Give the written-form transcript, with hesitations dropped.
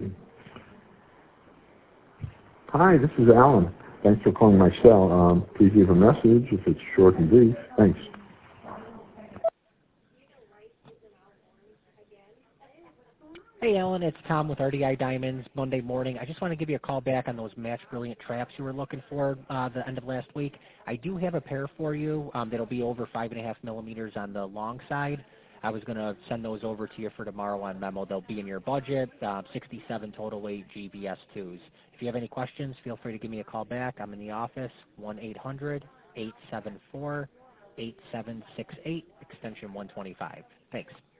Hi, this is Alan. Thanks for calling my cell. Please leave a message if it's short and brief. Thanks. Hey, Alan, it's Tom with RDI Diamonds. Monday morning. I just want to give you a call back on those Match Brilliant traps you were looking for the end of last week. I do have a pair for you that'll be over 5.5 millimeters on the long side. I was going to send those over to you for tomorrow on memo. They'll be in your budget, 67 total weight GBS2s. If you have any questions, feel free to give me a call back. I'm in the office, 1-800-874-8768, extension 125. Thanks.